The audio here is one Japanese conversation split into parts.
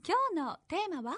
今日のテーマは、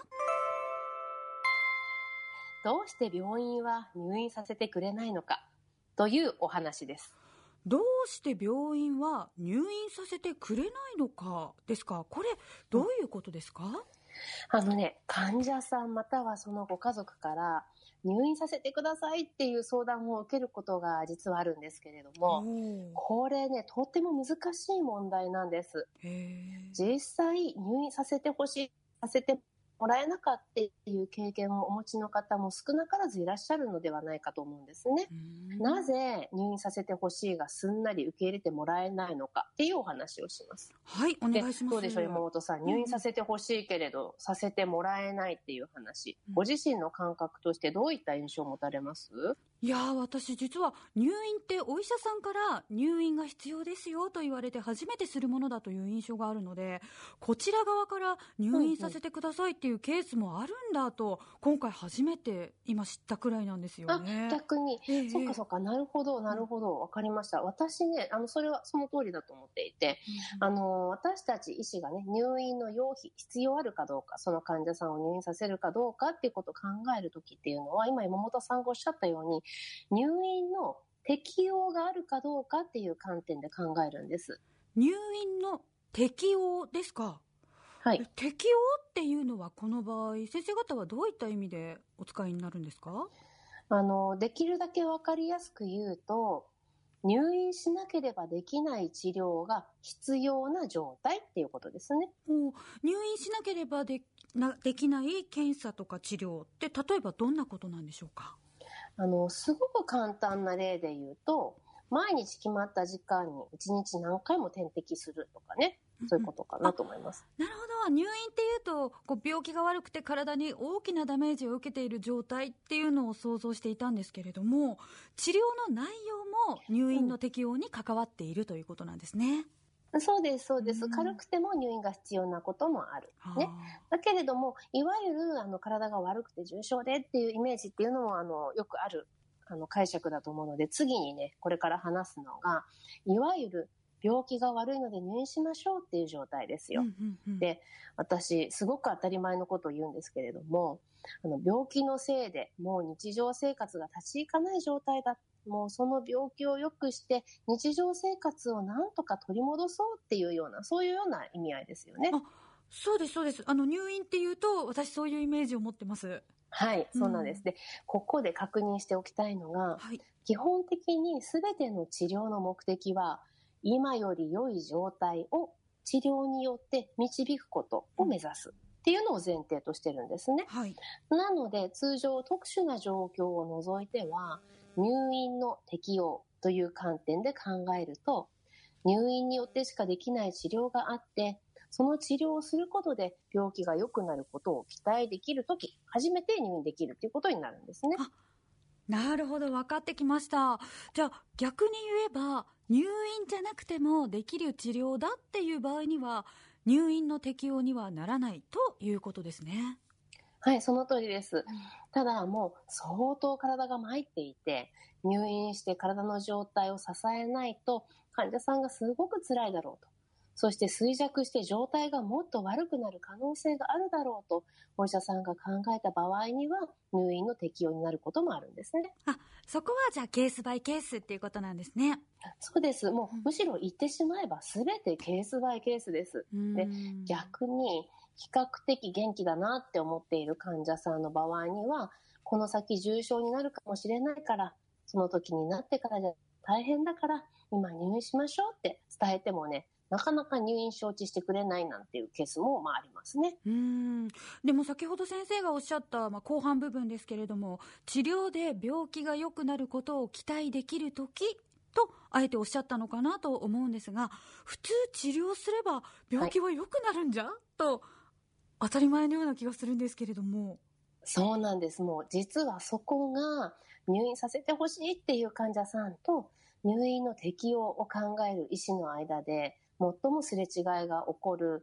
どうして病院は入院させてくれないのかというお話です。 どうして病院は入院させてくれないのかですか。これどういうことですか？ 患者さんまたはそのご家族から入院させてくださいっていう相談を受けることが実はあるんですけれども、これね、とっても難しい問題なんです。実際入院させてもらえなかったっていう経験をお持ちの方も少なからずいらっしゃるのではないかと思うんですね。なぜ入院させてほしいがすんなり受け入れてもらえないのかっていうお話をします。 はい、お願いします。 どうでしょう、山本さん、入院させてほしいけれど、させてもらえないっていう話、ご自身の感覚としてどういった印象を持たれます？ いや、私実は入院ってお医者さんから入院が必要ですよと言われて初めてするものだという印象があるので、こちら側から入院させてくださいっていうケースもあるんだと、今回初めて今知ったくらいなんですよね。 逆に、そっか、なるほど、わかりました。私ね、それはその通りだと思っていて、私たち医師がね、入院の要費、必要あるかどうか、その患者さんを入院させるかどうかっていうことを考えるときっていうのは、今山本さんがおっしゃったように、入院の適用があるかどうかっていう観点で考えるんです。 入院の適用ですか？ はい。 適用っていうのはこの場合、先生方はどういった意味でお使いになるんですか？ できるだけわかりやすく言うと、入院しなければできない治療が必要な状態っていうことですね。 入院しなければできない検査とか治療って例えばどんなことなんでしょうか？ すごく簡単な例で言うと、毎日決まった時間に1日何回も点滴するとかね、そういうことかなと思います。 なるほど。入院っていうと病気が悪くて体に大きなダメージを受けている状態っていうのを想像していたんですけれども、治療の内容も入院の適用に関わっているということなんですね。 そうです、軽くても入院が必要なこともある。ね。だけれども、いわゆる体が悪くて重症でっていうイメージっていうのもよくある解釈だと思うので、次にね、これから話すのが、いわゆる病気が悪いので入院しましょうっていう状態ですよ。で、私、すごく当たり前のことを言うんですけれども、病気のせいでもう日常生活が立ち行かない状態だ。もうその病気を良くして日常生活をなんとか取り戻そうっていうような、そういうような意味合いですよね。 そうです。入院っていうと私そういうイメージを持ってます。 はい、そうなんです。で、ここで確認しておきたいのが、基本的に全ての治療の目的は今より良い状態を治療によって導くことを目指すっていうのを前提としてるんですね。なので通常特殊な状況を除いては入院の適用という観点で考えると、入院によってしかできない治療があって、その治療をすることで病気が良くなることを期待できるとき、初めて入院できるということになるんですね。 なるほど、分かってきました。じゃあ逆に言えば、入院じゃなくてもできる治療だっていう場合には入院の適用にはならないということですね。 はい、その通りです。ただもう相当体が参っていて、入院して体の状態を支えないと患者さんがすごく辛いだろうと。そして衰弱して状態がもっと悪くなる可能性があるだろうとお医者さんが考えた場合には入院の適用になることもあるんですね。 そこはじゃあケースバイケースっていうことなんですね。 そうです。もうむしろ言ってしまえば全てケースバイケースです。で、逆に比較的元気だなって思っている患者さんの場合には、この先重症になるかもしれないから、その時になってからじゃ大変だから今入院しましょうって伝えてもね、なかなか入院承知してくれないなんていうケースもありますね。 でも先ほど先生がおっしゃった、後半部分ですけれども、治療で病気が良くなることを期待できるときとあえておっしゃったのかなと思うんですが、普通治療すれば病気は良くなるんじゃ、と当たり前のような気がするんですけれども。 そうなんです。もう実はそこが入院させてほしいっていう患者さんと入院の適用を考える医師の間で最もすれ違いが起こる、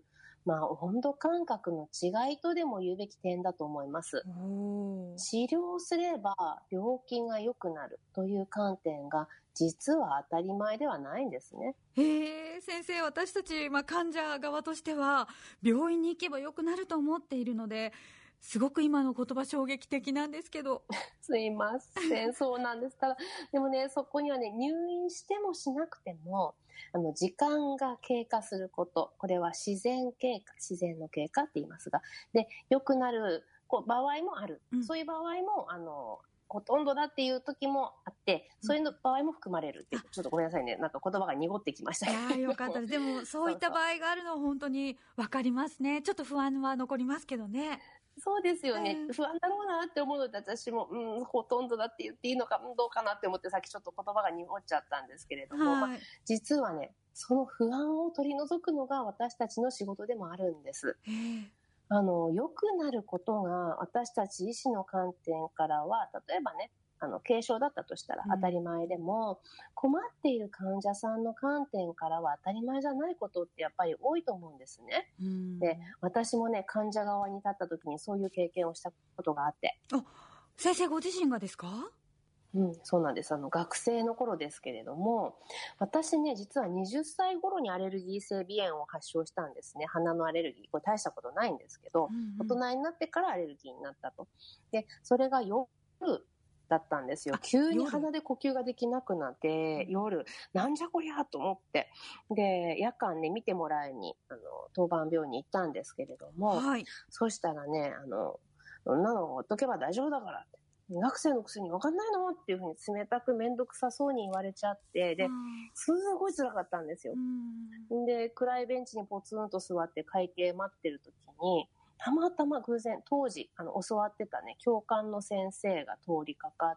温度感覚の違いとでも言うべき点だと思います。治療すれば病気が良くなるという観点が実は当たり前ではないんですね。 先生、私たち、患者側としては病院に行けば良くなると思っているので、すごく今の言葉衝撃的なんですけど。 すいません、そうなんです。ただでもね、そこにはね、入院してもしなくても時間が経過すること、これは自然の経過って言いますが、で良くなる場合もある、そういう場合もほとんどだっていう時もあって、そういう場合も含まれるっていう、ちょっとごめんなさいね、なんか言葉が濁ってきましたけど。 よかったです。でもそういった場合があるのは本当に分かりますね。ちょっと不安は残りますけどね。 そうですよね、不安だろうなって思うので、私もほとんどだって言っていいのか、どうかなって思って、さっきちょっと言葉が濁っちゃったんですけれども、実はね、その不安を取り除くのが私たちの仕事でもあるんです。良くなることが私たち医師の観点からは、例えばね、軽症だったとしたら当たり前でも、困っている患者さんの観点からは当たり前じゃないことってやっぱり多いと思うんですね。で、私もね、患者側に立った時にそういう経験をしたことがあって。 先生ご自身がですか？ そうなんです。学生の頃ですけれども、私ね、実は20歳頃にアレルギー性鼻炎を発症したんですね。鼻のアレルギー、これ大したことないんですけど、大人になってからアレルギーになったと。で、それが夜だったんですよ。急に鼻で呼吸ができなくなって、夜、なんじゃこりゃと思って、で、夜間ね、見てもらいに、当番病院に行ったんですけれども、そしたらね、そんなのほっとけば大丈夫だからって。学生のくせに分かんないのっていうふうに冷たくめんどくさそうに言われちゃって、で、すごい辛かったんですよ。で、暗いベンチにポツンと座って会計待ってる時に、たまたま偶然、当時、教わってたね、教官の先生が通りかかって、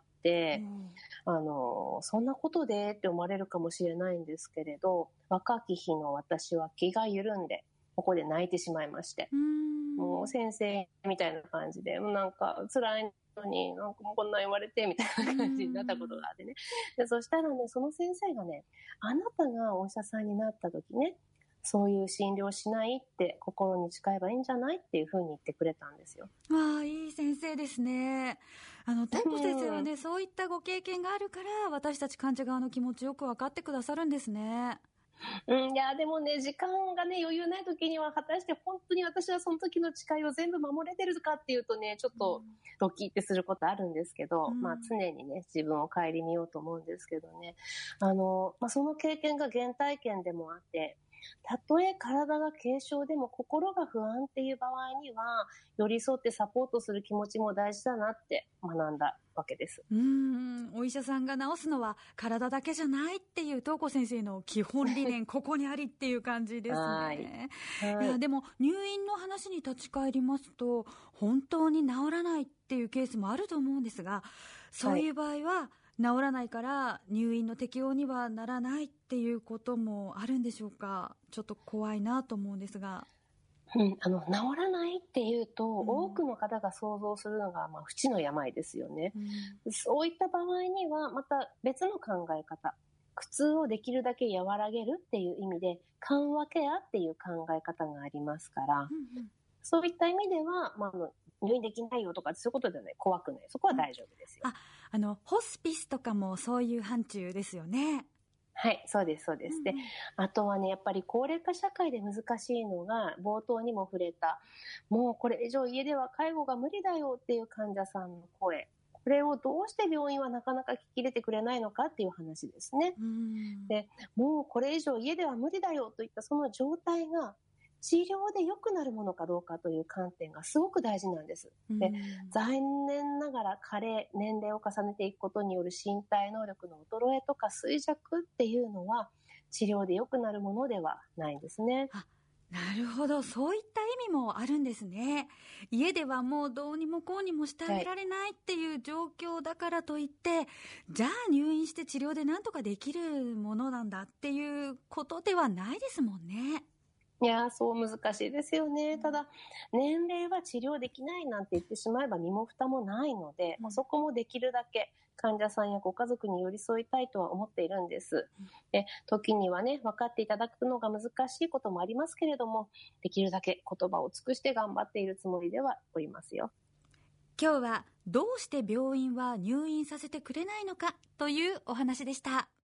そんなことでって思われるかもしれないんですけれど、若き日の私は気が緩んで、ここで泣いてしまいまして。もう先生みたいな感じで、なんか辛いのになんかもうこんなん言われてみたいな感じになったことがあってね。でそしたらね、その先生がね、あなたがお医者さんになった時ね、そういう診療しないって心に誓えばいいんじゃないっていうふうに言ってくれたんですよ。 いい先生ですね。トンポ先生はね、そういったご経験があるから私たち患者側の気持ちよく分かってくださるんですね。 いやでもね、時間がね、余裕ない時には果たして本当に私はその時の誓いを全部守れてるかっていうとね、ちょっとドキッてすることあるんですけど、常にね、自分を顧みようと思うんですけどね、その経験が原体験でもあって、たとえ体が軽症でも心が不安っていう場合には寄り添ってサポートする気持ちも大事だなって学んだわけです。 お医者さんが治すのは体だけじゃないっていう東子先生の基本理念ここにありっていう感じですね。いやでも入院の話に立ち返りますと本当に治らないっていうケースもあると思うんですが、そういう場合は治らないから入院の適用にはならないっていうこともあるんでしょうか？ちょっと怖いなと思うんですが。 治らないっていうと、多くの方が想像するのが、不治の病ですよね。そういった場合にはまた別の考え方、苦痛をできるだけ和らげるっていう意味で緩和ケアっていう考え方がありますから、そういった意味では、入院できないよとかそういうことではない、怖くない、そこは大丈夫ですよ。 ホスピスとかもそういう範疇ですよね。 はい、そうです、そうです。で、あとはね、やっぱり高齢化社会で難しいのが、冒頭にも触れた、もうこれ以上家では介護が無理だよっていう患者さんの声。これをどうして病院はなかなか聞き入れてくれないのかっていう話ですね。で、もうこれ以上家では無理だよといったその状態が、治療で良くなるものかどうかという観点がすごく大事なんです。で、残念ながら年齢を重ねていくことによる身体能力の衰えとか衰弱っていうのは治療で良くなるものではないんですね。 なるほど、そういった意味もあるんですね。家ではもうどうにもこうにもしてあげられないっていう状況だからといって、じゃあ入院して治療でなんとかできるものなんだっていうことではないですもんね。 いやー、そう難しいですよね。ただ、年齢は治療できないなんて言ってしまえば身も蓋もないので、そこもできるだけ患者さんやご家族に寄り添いたいとは思っているんです。で、時にはね、分かっていただくのが難しいこともありますけれども、できるだけ言葉を尽くして頑張っているつもりではおりますよ。 今日はどうして病院は入院させてくれないのかというお話でした。